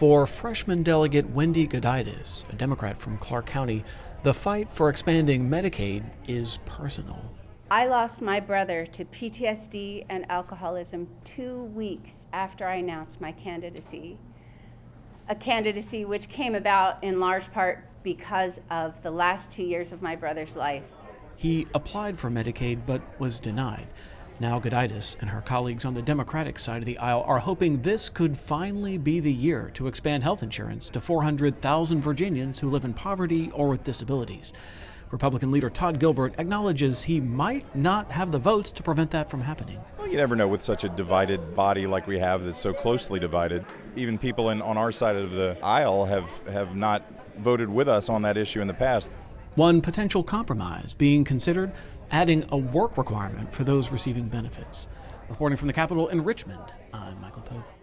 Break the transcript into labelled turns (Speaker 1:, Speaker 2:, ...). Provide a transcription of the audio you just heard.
Speaker 1: For freshman delegate Wendy Goditis, a Democrat from Clark County, the fight for expanding Medicaid is personal.
Speaker 2: I lost my brother to PTSD and alcoholism 2 weeks after I announced my candidacy. A candidacy which came about in large part because of the last 2 years of my brother's life.
Speaker 1: He applied for Medicaid but was denied. Now Goditis and her colleagues on the Democratic side of the aisle are hoping this could finally be the year to expand health insurance to 400,000 Virginians who live in poverty or with disabilities. Republican leader Todd Gilbert acknowledges he might not have the votes to prevent that from happening.
Speaker 3: Well, you never know with such a divided body like we have that's so closely divided. Even people on our side of the aisle have not voted with us on that issue in the past.
Speaker 1: One potential compromise being considered, adding a work requirement for those receiving benefits. Reporting from the Capitol in Richmond, I'm Michael Pope.